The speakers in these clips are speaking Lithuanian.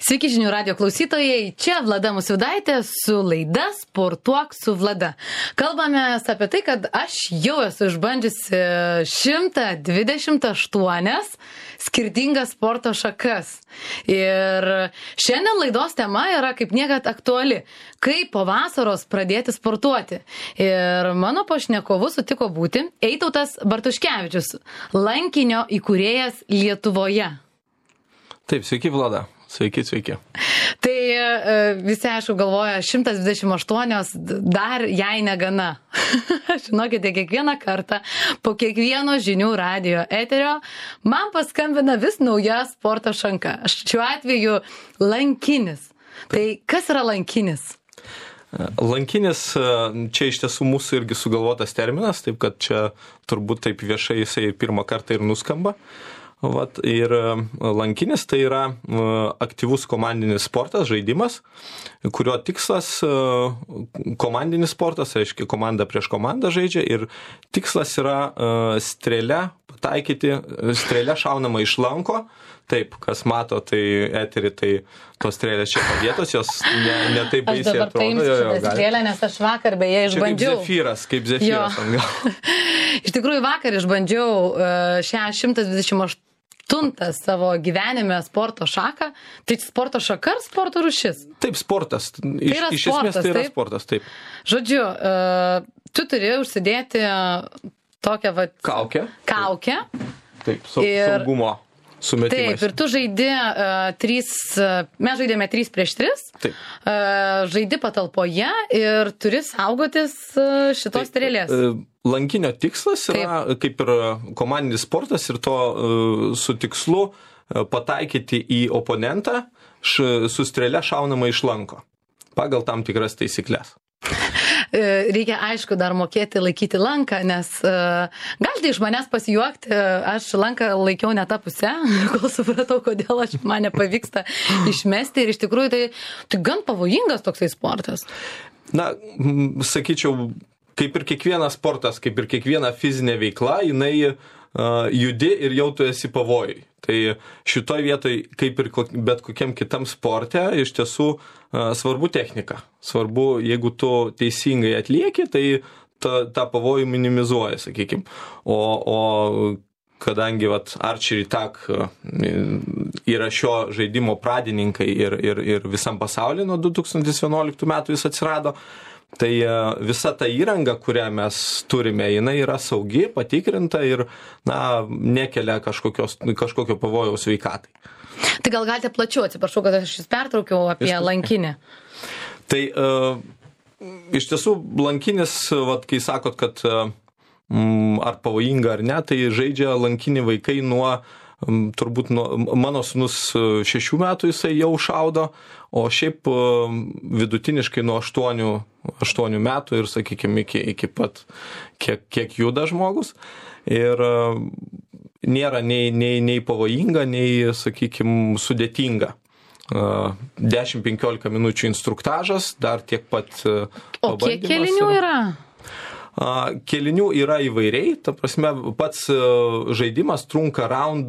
Sveiki žinių radio klausytojai, čia Vlada Musvydaitė su laida Sportuok su Vlada. Kalbame apie tai, kad aš jau esu išbandžiusi 128 skirtingas sporto šakas. Ir šiandien laidos tema yra kaip niekad aktuali. Kaip po vasaros pradėti sportuoti. Ir mano pašnekovu sutiko būti Eitautas Bartuškevičius, lankinio įkūrėjas Lietuvoje. Taip, sveiki Vlada. Sveiki. Tai visi, aišku, galvoja, 128 dar jai negana. Žinokite, kiekvieną kartą po kiekvieno žinių radio eterio man paskambina vis nauja sporto šanka. Šiuo atveju lankinis. Tai kas yra lankinis? Lankinis, čia iš tiesų mūsų irgi sugalvotas terminas, taip kad čia turbūt taip viešai jisai pirmą kartą ir nuskamba. Vat, ir lankinis tai yra aktyvus komandinis sportas, žaidimas, kurio tikslas komandinis sportas, reiškia komanda prieš komandą žaidžia ir tikslas yra strėlę pataikyti, strėlę šaunama iš lanko. Taip, kas mato, tai eterį, tai tos strėlės čia padėtos, jos ne taip baisiai atrodo. Aš dabar paimsiu šitą strėlę, nes aš vakar beje išbandžiau. Kaip zefyras. Iš tikrųjų vakar išbandžiau šią 128 savo gyvenime sporto šaką. Tai sporto šaka ar sporto rūšis? Taip, sportas. Iš esmės tai yra sportas, taip. Žodžiu, tu turi užsidėti tokią kaukę. Taip, saugumo sumetimais. Taip, ir tu žaidi mes žaidėme 3 prieš 3. Taip. Žaidi patalpoje ir turi saugotis šitos strėlės. Lankinio tikslas yra kaip ir komandinis sportas ir to su tikslu pataikyti į oponentą su strėle šaunama iš lanko pagal tam tikras taisyklės. Reikia, aišku, dar mokėti laikyti lanką, nes galite iš manęs pasijuokti, aš lanką laikiau ne tą pusę, kol supratau, kodėl man nepavyksta išmesti ir iš tikrųjų tai gan pavojingas toksai sportas. Na, sakyčiau, kaip ir kiekvienas sportas, kaip ir kiekviena fizinė veikla, jinai judi ir jau tu esi pavojui. Tai šitoj vietoj, kaip ir bet kokiam kitam sporte, iš tiesų svarbu technika. Svarbu, jeigu tu teisingai atlieki, tai tą pavojų minimizuoja, sakykime. O kadangi Archery Tag yra šio žaidimo pradininkai ir visam pasaulyje nuo 2011 metų jis atsirado, tai visa ta įranga, kurią mes turime, jinai yra saugi, patikrinta ir nekelia kažkokio pavojaus sveikatai. Tai gal galite plačiau, atsiprašau, kad aš jūs pertraukiau apie lankinį. Tai iš tiesų lankinis, kai sakot, kad ar pavojinga ar ne, tai žaidžia lankinį vaikai turbūt mano sūnus 6 metų jisai jau šaudo, o šiaip vidutiniškai nuo 8 metų ir, sakykime, iki pat kiek juda žmogus. Ir nėra nei pavojinga, nei, sakykime, sudėtinga. 10-15 minučių instruktažas, dar tiek pat pabandymas. O kiek kelinių yra? Kelinių yra įvairiai, ta prasme, pats žaidimas trunka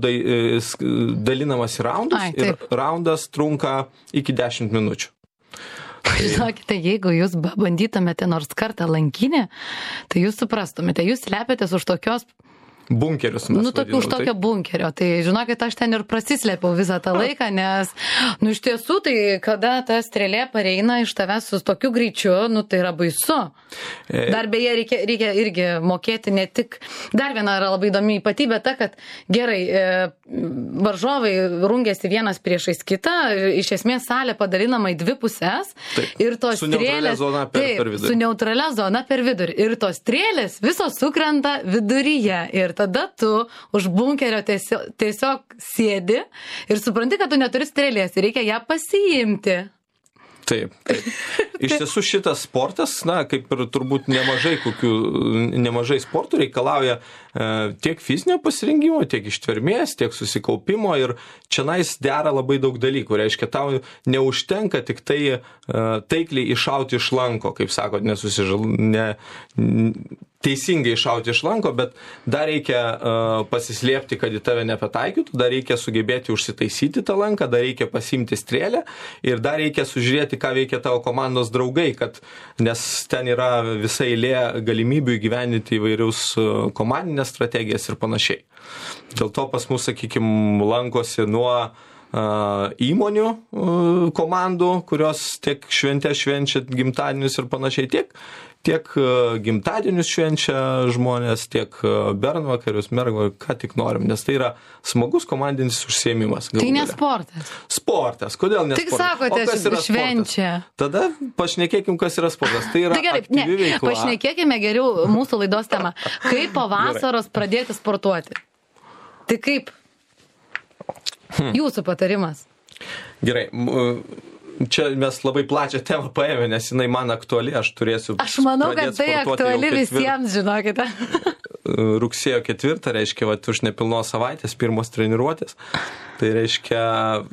dalinamas į raundus ir raundas trunka iki 10 minučių. Žinokite, jeigu jūs bandytumėte nors kartą lankinį, tai jūs suprastumėte, jūs slepiatės už tokios bunkerius mes vadinam. Už tokio bunkerio. Tai žinokit, aš ten ir prasislėpiau visą tą laiką, nes, iš tiesų, tai kada ta strėlė pareina iš tavęs su tokiu greičiu, tai yra baisu. Dar beje, reikia irgi mokėti ne tik. Dar viena yra labai įdomi ypatybė ta, kad gerai, varžovai rungiasi vienas priešais kitą, iš esmės salė padalinama į 2 pusės. Taip, ir tos su strėlės su neutralia zona per vidurį. Ir tos strėlės visos sukrenta viduryje. Ir tada tu už bunkerio tiesiog sėdi ir supranti, kad tu neturi strėlės ir reikia ją pasiimti. Taip. Iš tiesų šitas sportas, kaip ir turbūt nemažai sportų reikalauja tiek fizinio pasirengimo, tiek ištvermės, tiek susikaupimo ir čionais dera labai daug dalykų. Reiškia, tau neužtenka tik tai taikliai iššauti iš lanko, kaip sakot, teisingai šauti iš lanko, bet dar reikia pasislėpti, kad į tave nepataikytų, dar reikia sugebėti užsitaisyti tą lanką, dar reikia pasiimti strėlę ir dar reikia sužiūrėti, ką veikia tavo komandos draugai, nes ten yra visa eilė galimybių įgyvendinti įvairius komandinės strategijas ir panašiai. Dėl to pas mus, sakykime, lankosi nuo įmonių komandų, kurios tiek švenčia gimtadienius ir panašiai, tiek gimtadienius švenčia žmonės, tiek bernvakarius, ką tik norim, nes tai yra smagus komandinis užsiėmimas. Tai ne sportas. Sportas, kodėl ne tik sportas? Tik sakote, švenčia. Tada pašnekėkim, kas yra sportas. Tai yra aktyvi veikla. Pašnekėkime geriau mūsų laidos temą. Kaip po vasaros pradėti sportuoti? Tai kaip? Jūsų patarimas. Gerai. Čia mes labai plačią temą paėmė, nes jinai man aktuali, aš turėsiu. Aš manau, kad tai aktuali visiems, žinokite. Rugsėjo 4, reiškia, už nepilnos savaitės, pirmos treniruotės. Tai reiškia,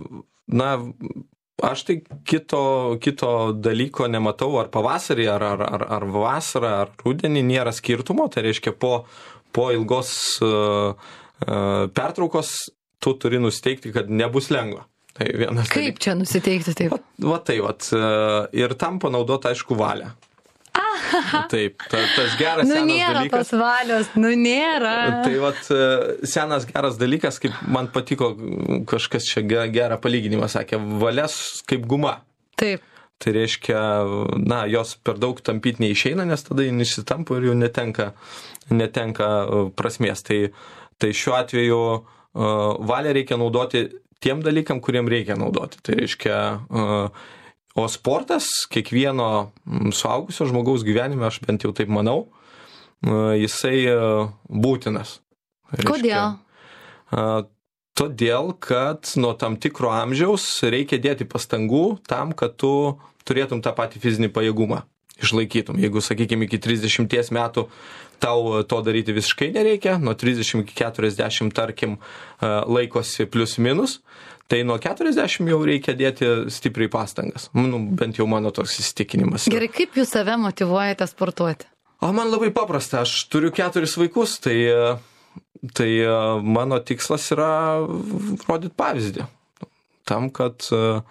aš tai kito dalyko nematau, ar pavasarį, ar vasarą, ar rudenį, nėra skirtumo. Tai reiškia, po ilgos pertraukos tu turi nusteikti, kad nebus lengva. Tai vienas kaip dalykas. Čia nusiteikti taip? Ir tam panaudoti, aišku, valią. Taip, tas geras senas nėra dalykas. Tos valios, nėra. Tai senas geras dalykas, kaip man patiko, kažkas čia gerą palyginimą sakė, valias kaip guma. Taip. Tai reiškia, jos per daug tampyti neišeina, nes tada jis išsitampo ir jau netenka prasmės. Tai šiuo atveju valią reikia naudoti tiem dalykam, kuriem reikia naudoti. Tai reiškia, o sportas kiekvieno suaugusio žmogaus gyvenime, aš bent jau taip manau, jisai būtinas. Reiškia, kodėl? Todėl, kad nuo tam tikro amžiaus reikia dėti pastangų tam, kad tu turėtum tą patį fizinį pajėgumą išlaikytum. Jeigu, sakykime, iki 30 metų tau to daryti visiškai nereikia, nuo 30 iki 40, tarkim, laikosi plius minus, tai nuo 40 jau reikia dėti stipriai pastangas. Bent jau mano toks įsitikinimas. Gerai, kaip jūs save motyvuojate sportuoti? Man labai paprasta, aš turiu 4 vaikus, tai mano tikslas yra rodyti pavyzdį. Tam, kad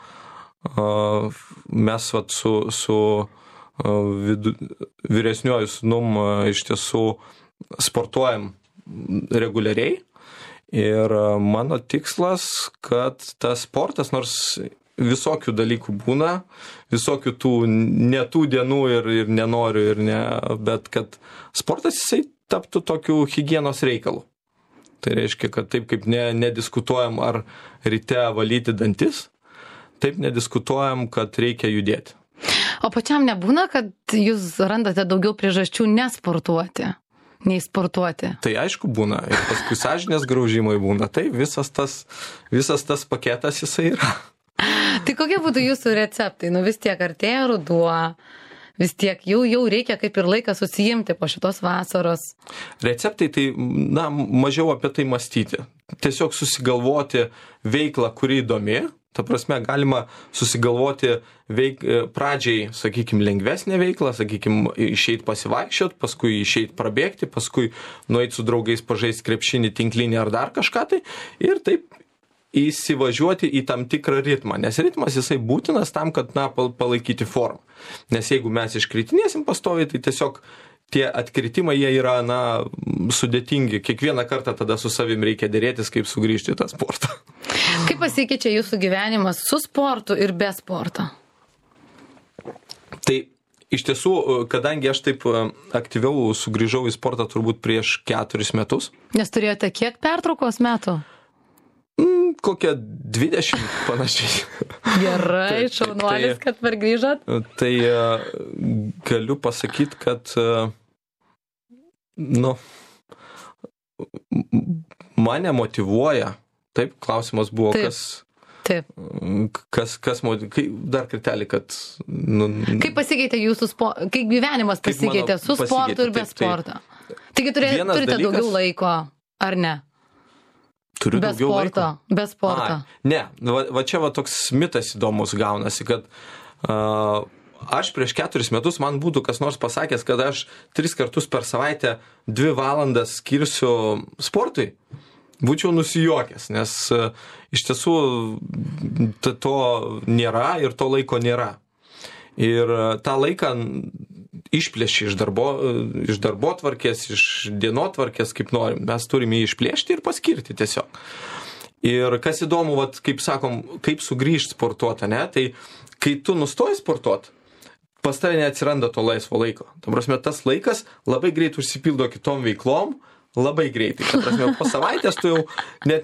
mes su vyresniuoju sūnum iš tiesų sportuojam reguliariai ir mano tikslas, kad tas sportas, nors visokių dalykų būna, visokių tų netų dienų ir nenoriu, bet kad sportas jisai taptų tokiu higienos reikalu. Tai reiškia, kad taip kaip nediskutuojam, ar ryte valyti dantis, taip nediskutuojam, kad reikia judėti. O pačiam nebūna, kad jūs randate daugiau priežasčių nesportuoti, nei sportuoti? Tai aišku būna. Ir paskui sąžinės graužimai būna. Tai visas tas paketas jisai yra. Tai kokie būtų jūsų receptai? Vis tiek artėja ruduo, vis tiek jau reikia kaip ir laikas susijimti po šitos vasaros. Receptai tai, mažiau apie tai mąstyti. Tiesiog susigalvoti veiklą, kuri įdomi. Ta prasme, galima susigalvoti pradžiai, sakykime, lengvesnę veiklą, sakykime, išeit pasivaikščiot, paskui išeit prabėgti, paskui nueit su draugais pažaisti krepšinį, tinklinį ar dar kažką tai ir taip įsivažiuoti į tam tikrą ritmą, nes ritmas jisai būtinas tam, kad palaikyti formą. Nes jeigu mes iškritinėsim pastoviai, tai tiesiog tie atkritimai, jie yra, sudėtingi. Kiekvieną kartą tada su savim reikia dėrėtis, kaip sugrįžti į tą sportą. Kaip pasikeičia jūsų gyvenimas su sportu ir be sporto? Tai iš tiesų, kadangi aš taip aktyviau sugrįžau į sportą turbūt prieš 4 metus. Nes turėjote kiek pertraukos metų? Kokia 20 panašiai. Gerai, šaunuolis, kad pargrįžot. Tai galiu pasakyti, kad mane motyvuoja. Taip, klausimas buvo, Taip. Kas dar kartelį, kad... Kaip pasikeitė jūsų kaip gyvenimas pasikeitė su sportu ir be sporto? Taigi turite daugiau laiko, ar ne? Turiu daugiau laiko. Be sporto. Ne, va čia toks mitas įdomus gaunasi, kad aš prieš 4 metus man būtų kas nors pasakęs, kad aš 3 kartus per savaitę 2 valandas skirsiu sportui, būčiau nusijuokęs, nes iš tiesų to nėra ir to laiko nėra. Ir tą laiką išplėši iš darbotvarkės, iš dienotvarkės, kaip norim. Mes turime jį išplėšti ir paskirti tiesiog. Ir kas įdomu, vat, kaip sakom, kaip sugrįžti sportuoti, ne? Tai kai tu nustoji sportuoti, pas tave neatsiranda to laisvo laiko. Ta prasme, tas laikas labai greit užsipildo kitom veiklom, labai greitai. Ta prasme, po savaitės tu jau net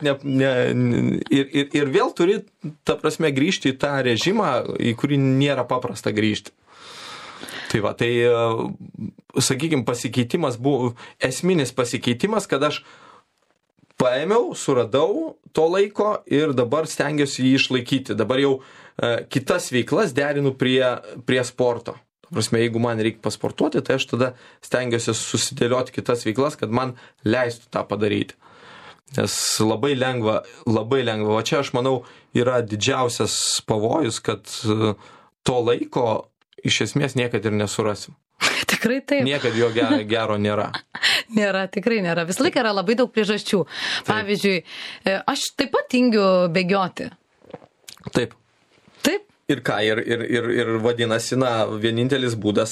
ir vėl turi, ta prasme, grįžti į tą režimą, į kurį nėra paprasta grįžti. Tai va, tai, sakykime, pasikeitimas buvo, esminis pasikeitimas, kad aš paėmiau, suradau to laiko ir dabar stengiuosi jį išlaikyti. Dabar jau kitas veiklas derinu prie sporto. Prasme, jeigu man reikia pasportuoti, tai aš tada stengiuosi susidėlioti kitas veiklas, kad man leistų tą padaryti. Nes labai lengva. O čia, aš manau, yra didžiausias pavojus, kad to laiko iš esmės niekad ir nesurasim. Tikrai taip. Niekad jo gero nėra. Nėra, tikrai nėra. Vis laik yra labai daug priežasčių. Pavyzdžiui, aš taip pat tingiu bėgioti. Taip. Taip. Ir ką, ir vadinasi, vienintelis būdas,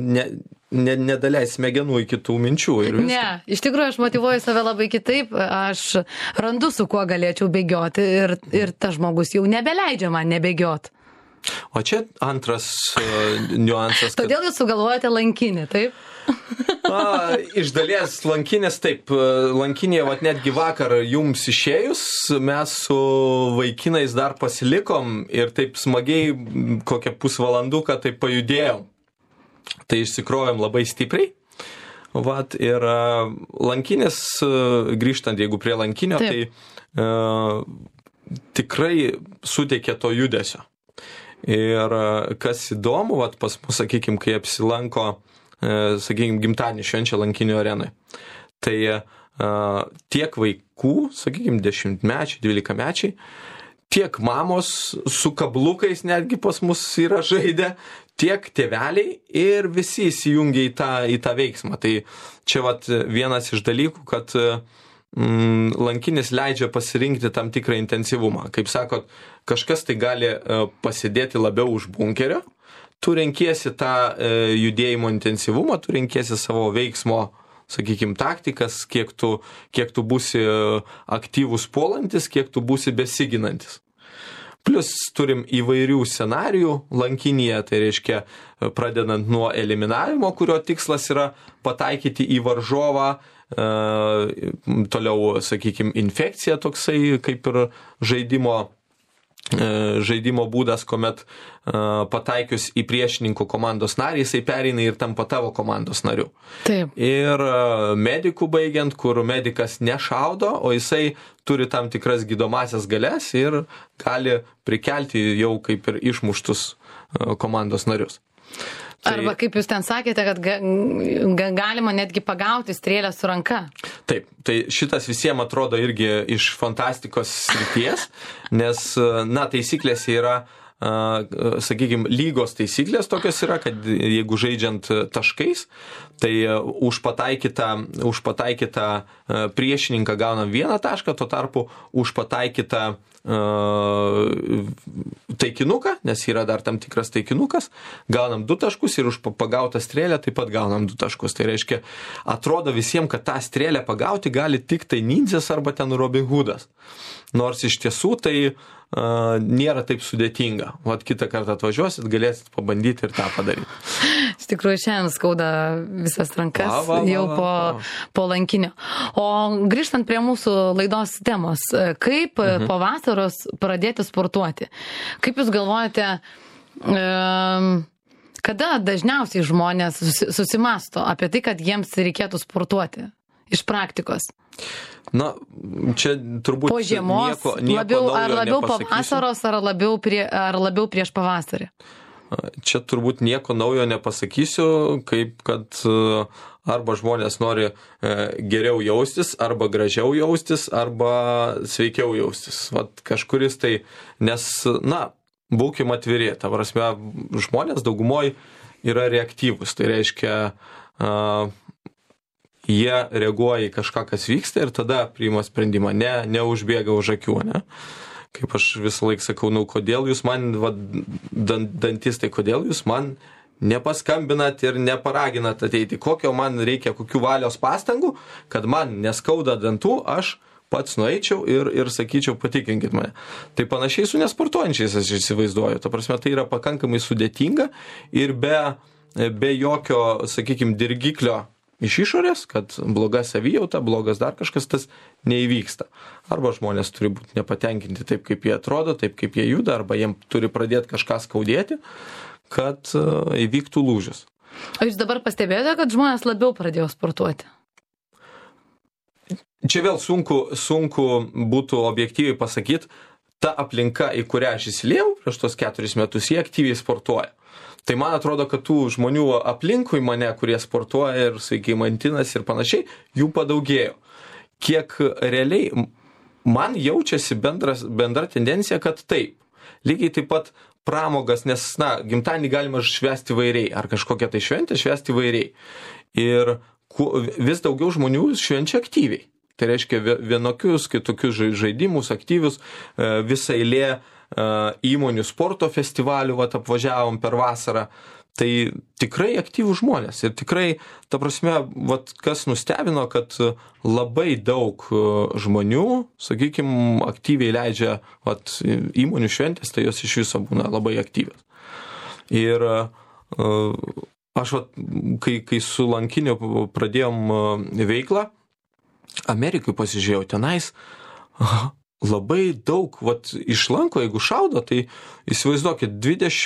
nedaleis smegenų į kitų minčių. Ne, iš tikrųjų aš motyvuoju save labai kitaip, aš randu su kuo galėčiau bėgioti ir tas žmogus jau nebeleidžia man nebėgioti. O čia antras niuansas. Todėl jūs sugalvojate lankinį, taip? Iš dalies lankinės, taip. Lankinėje, netgi vakar jums išėjus, mes su vaikinais dar pasilikom ir taip smagiai kokią pusvalanduką taip pajudėjom. Tai išsikrovėm labai stipriai. Ir lankinės, grįžtant jeigu prie lankinio, taip. Tai tikrai suteikia to judesio. Ir kas įdomu, pas mus, sakykime, kai apsilanko, sakykime, gimtadienį švenčia Lankinio arenai, tai tiek vaikų, sakykime, 10-mečiai, 12-mečiai, tiek mamos su kablukais netgi pas mus yra žaidę, tiek tėveliai ir visi įsijungia į tą veiksmą. Tai čia vienas iš dalykų, kad lankinis leidžia pasirinkti tam tikrą intensyvumą. Kaip sakot, kažkas tai gali pasidėti labiau už bunkerio, tu renkiesi tą judėjimo intensyvumą, tu renkiesi savo veiksmo, sakykime, taktikas, kiek tu būsi aktyvus puolantis, kiek tu būsi besiginantis. Plus turim įvairių scenarijų lankinyje, tai reiškia, pradedant nuo eliminavimo, kurio tikslas yra pataikyti į varžovą, toliau, sakykime, infekcija toksai kaip ir žaidimo būdas, kuomet pataikius į priešininkų komandos narį, jisai pereina ir tampa tavo komandos nariu. Taip. Ir medikų baigiant, kur medikas nešaudo, o jisai turi tam tikras gydomasias galias ir gali prikelti jau kaip ir išmuštus komandos narius. Arba kaip jūs ten sakėte, kad galima netgi pagauti strėlę su ranka. Taip, tai šitas visiems atrodo irgi iš fantastikos srities, nes, taisyklės yra, sakykime, lygos taisyklės tokios yra, kad jeigu žaidžiant taškais, tai už pataikytą priešininką gaunam 1 tašką, tuo tarpu už pataikytą taikinuką, nes yra dar tam tikras taikinukas, gaunam 2 taškus ir už pagautą strėlę taip pat gaunam 2 taškus. Tai reiškia, atrodo visiems, kad tą strėlę pagauti gali tik tai ninjas arba ten Robin Hoodas. Nors iš tiesų tai nėra taip sudėtinga. Kitą kartą atvažiuosit, galėsit pabandyti ir tą padaryti. Iš tikrųjų, šiandien skauda visas rankas jau po lankinio. O grįžtant prie mūsų laidos temos, kaip po vasaros pradėti sportuoti? Kaip jūs galvojate, kada dažniausiai žmonės susimasto apie tai, kad jiems reikėtų sportuoti iš praktikos? Čia turbūt po žiemos, ar labiau po vasaros, ar labiau prieš pavasarį? Čia turbūt nieko naujo nepasakysiu, kaip kad arba žmonės nori geriau jaustis, arba gražiau jaustis, arba sveikiau jaustis. Kažkuris tai, nes, būkim atviri. Ta prasme, žmonės daugumoje yra reaktyvus. Tai reiškia, jie reaguoja į kažką, kas vyksta ir tada priima sprendimą, neužbėga už akių, ne? Kaip aš visą laiką sakau, kodėl jūs man, dantistai, kodėl jūs man nepaskambinat ir neparaginat ateiti, kokio man reikia, kokių valios pastangų, kad man neskauda dantų, aš pats nueičiau ir sakyčiau, patikinkit mane. Tai panašiai su nesportuojančiais aš įsivaizduoju. Ta prasme, tai yra pakankamai sudėtinga ir be jokio, sakykime, dirgiklio iš išorės, kad bloga savijauta, blogas dar kažkas, tas neįvyksta. Arba žmonės turi būti nepatenkinti taip, kaip jie atrodo, taip, kaip jie juda, arba jiem turi pradėti kažką skaudėti, kad įvyktų lūžis. O jūs dabar pastebėjote, kad žmonės labiau pradėjo sportuoti? Čia vėl sunku būtų objektyviai pasakyti, ta aplinka, į kurią aš įsiliejau prieš tos 4 metus, jie aktyviai sportuoja. Tai man atrodo, kad tų žmonių aplinkui mane, kurie sportuoja ir sveikai maitinasi ir panašiai, jų padaugėjo. Kiek realiai man jaučiasi bendra tendencija, kad taip. Lygiai taip pat pramogas, nes, gimtadienį galima švęsti įvairiai, ar kažkokią tai šventę švęsti įvairiai. Ir vis daugiau žmonių švenčia aktyviai. Tai reiškia vienokius, kitokius žaidimus, aktyvius, visą eilė įmonių sporto festivalių apvažiavom per vasarą. Tai tikrai aktyvūs žmonės ir tikrai, ta prasme, kas nustebino, kad labai daug žmonių, sakykime, aktyviai leidžia įmonių šventės, tai jos iš viso būna labai aktyvios. Ir aš, kai su lankiniu pradėjom veiklą, Amerikai pasižiūrėjau tenais, labai daug, išlanko, jeigu šaudo, tai įsivaizduokit,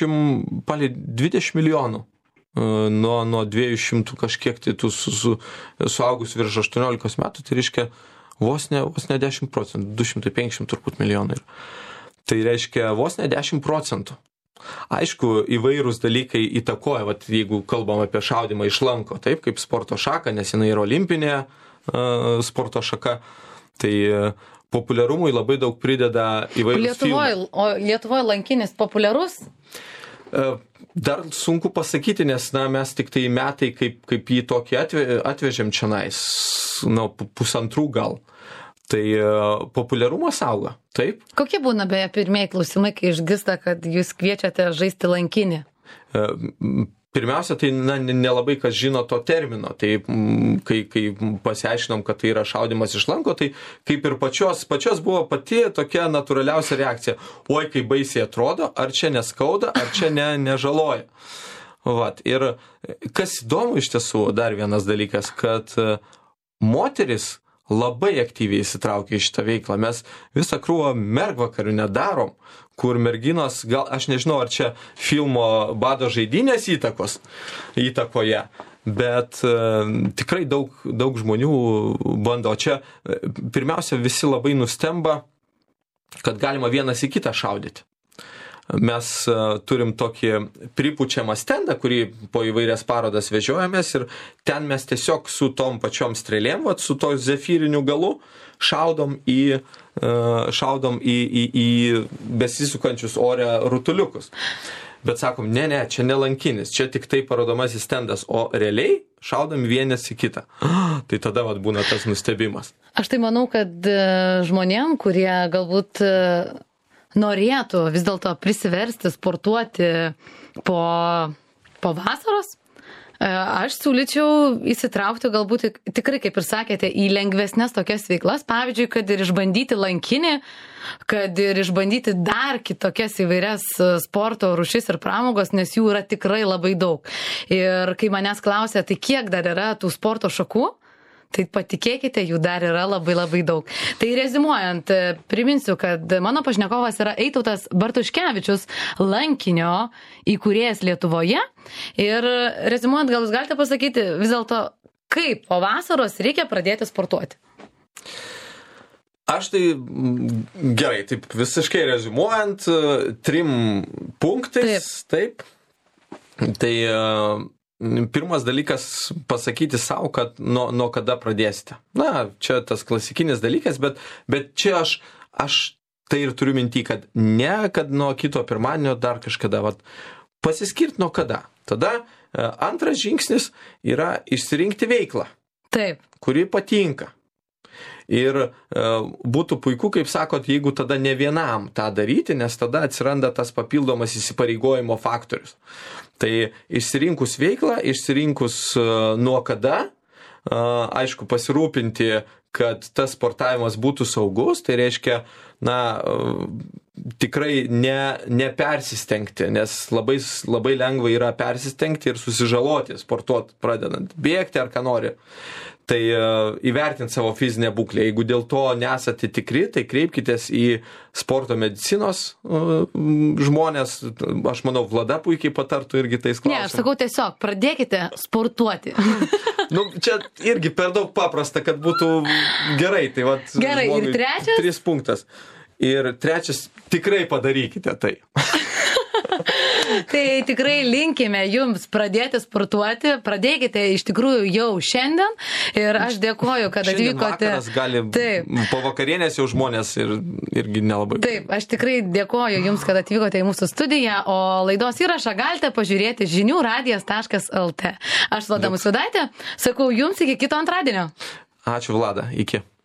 20 milijonų nuo 200 kažkiek tai tų suaugus virš 18 metų, tai reiškia vos ne 10%, 250 turbūt milijonų. Tai reiškia vos ne 10%. Aišku, įvairūs dalykai įtakoja, jeigu kalbam apie šaudimą iš lanko, taip, kaip sporto šaką, nes jinai yra olimpinė sporto šaka, tai populiarumui labai daug prideda įvairius filmai. O Lietuvoje lankinis populiarus? Dar sunku pasakyti, nes mes tik tai metai, kaip jį tokį atvežėm čionais, 1,5 gal. Tai populiarumas auga, taip. Kokie būna beje pirmieji klausimai, kai išgirsta, kad jūs kviečiate žaisti lankinį? Pirmiausia, tai nelabai kas žino to termino, tai kai pasiaiškinom, kad tai yra šaudimas iš lanko, tai kaip ir pačios buvo pati tokia natūraliausia reakcija. Oi, kaip baisiai atrodo, ar čia neskauda, ar čia nežaloja. Ir kas įdomu iš tiesų, dar vienas dalykas, kad moteris labai aktyviai įsitraukia į šitą veiklą. Mes visą krūvą mergvakarių nedarom, kur merginos, gal aš nežinau, ar čia filmo Bado žaidynės įtakoje, bet tikrai daug žmonių bando. Čia pirmiausia visi labai nustemba, kad galima vienas į kitą šaudyti. Mes turim tokį pripučiamą stendą, kurį po įvairias parodas vežiojamės ir ten mes tiesiog su tom pačiom strėlėm, su to zefyriniu galu šaudom į besisukančius ore rutuliukus. Bet sakom, ne, čia nelankinis, čia tik tai parodomasis stendas, o realiai šaudom vienas į kitą. Tai tada būna tas nustebimas. Aš tai manau, kad žmonėm, kurie galbūt norėtų vis dėlto prisiversti sportuoti po vasaros, aš siūlyčiau įsitraukti galbūt tikrai, kaip ir sakėte, į lengvesnės tokias veiklas, pavyzdžiui, kad ir išbandyti lankinį, kad ir išbandyti dar kitokias įvairias sporto rūšis ir pramogos, nes jų yra tikrai labai daug. Ir kai manęs klausia, tai kiek dar yra tų sporto šakų, tai patikėkite, jų dar yra labai labai daug. Tai rezimuojant, priminsiu, kad mano pašnekovas yra Eitautas Bartuškevičius, lankinio įkūrėjas Lietuvoje. Ir rezimuojant, gal jūs galite pasakyti vis dėlto, kaip po vasaros reikia pradėti sportuoti? Aš tai gerai, taip visiškai rezimuojant, 3 punktais, taip. Tai pirmas dalykas pasakyti savo, kad nuo kada pradėsite. Čia tas klasikinis dalykas, bet čia aš tai ir turiu minty, kad ne, kad nuo kito pirmadienio dar kažkada, vat, pasiskirti nuo kada. Tada antras žingsnis yra išsirinkti veiklą, Taip. kuri patinka. Ir būtų puiku, kaip sakot, jeigu tada ne vienam tą daryti, nes tada atsiranda tas papildomas įsipareigojimo faktorius. Tai išsirinkus veiklą, išsirinkus nuo kada, aišku, pasirūpinti, kad tas sportavimas būtų saugus, tai reiškia, tikrai nepersistengti, nes labai lengva yra persistengti ir susižaloti, sportuoti pradedant, bėgti ar ką nori. Tai įvertinti savo fizinę būklę. Jeigu dėl to nesate tikri, tai kreipkitės į sporto medicinos žmonės. Aš manau, Vlada puikiai patartų irgi tais klausimais. Ne, aš sakau tiesiog, pradėkite sportuoti. Čia irgi per daug paprasta, kad būtų gerai. Tai vat, gerai, ir trečias? 3 punktas. Ir trečias, tikrai padarykite tai. Tai tikrai linkime jums pradėti sportuoti, pradėkite iš tikrųjų jau šiandien ir aš dėkoju, kad atvykote. Vakaras gali, po vakarienės jau žmonės irgi nelabai. Taip, aš tikrai dėkoju jums, kad atvykote į mūsų studiją, o laidos įrašą galite pažiūrėti žiniųradijas.lt. Aš Vlada Musvydaitė, sakau jums iki kito antradienio. Ačiū Vlada, iki.